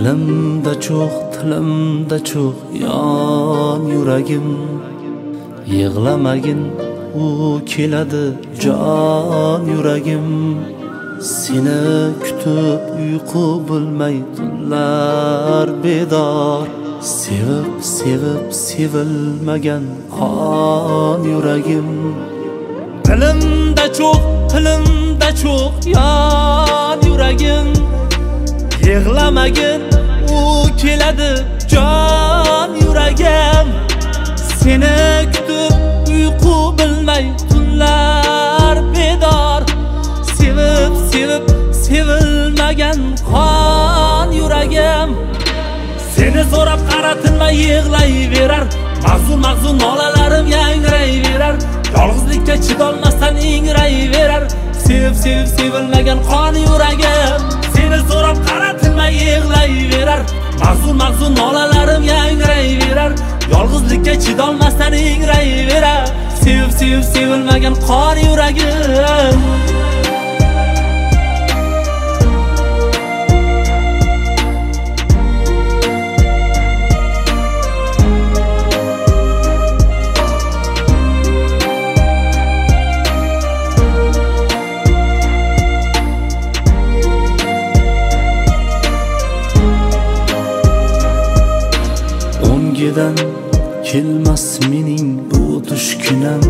Dilimda cho'q, tilimda cho'q yon yuragim. Yig'lamagin, u keladi jon yuragim. Seni kutib uyqu bilmay tunlar bedor. Sevib sevilmagan qon yuragim. Dilimda cho'q, tilimda cho'q yon yuragim. Yig'lamagin, u keladi jon yuragim. Seni kutib uyqu bilmay tunlar bedor. Sevib sevilmagan qon yuragim. Seni so'rab qaratilmay yig'layverar. Mahzun nolalarim yangrayverar. Yolg'izlikka chidolmasdan ingrayverar. Sevib sevilmagan qon yuragim. Seni so'rab qaratilmay yig'layverar. Mahzun nolalarim yangrayverar. Yolg'izlikka chidolmasdan ingrayverar. Sevib sevilmagan qon yuragim. O'ngidan kelmas mening bu tushkunam.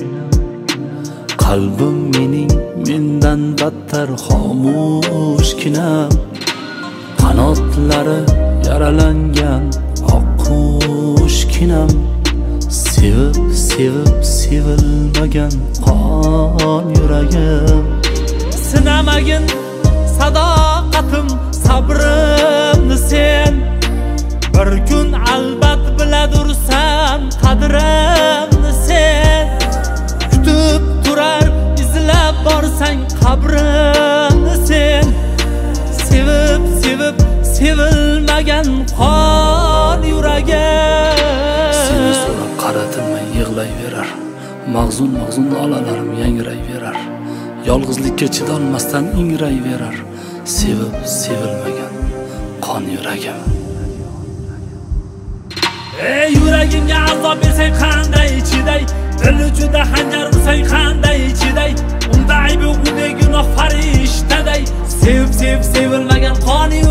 Qalbim mening mendan battar xomushkinam. Qanotlari yaralangan oqqushkinam. Sevib sevilmagan qon yuragim. Sinamagin sadoqatim, sabrimni sen. Bir kun albat biladursan qadrimni sen. Kutib turar izlab borsang qabrimni sen. Sevib sevilmagan qon yuragim. Seni so'rab qaratilmay yig'layverar. Mahzun nolalarim yangrayverar. Yolg'izlikka chidolmasdan ingrayverar. Sevib sevilmagan qon yuragim. Ey yuragimga azob bersang qanday chiday. Dil uchida xanjar ursang qanday chiday. Unda aybi unda gunoh farishtaday. Sevib sevilmagan qon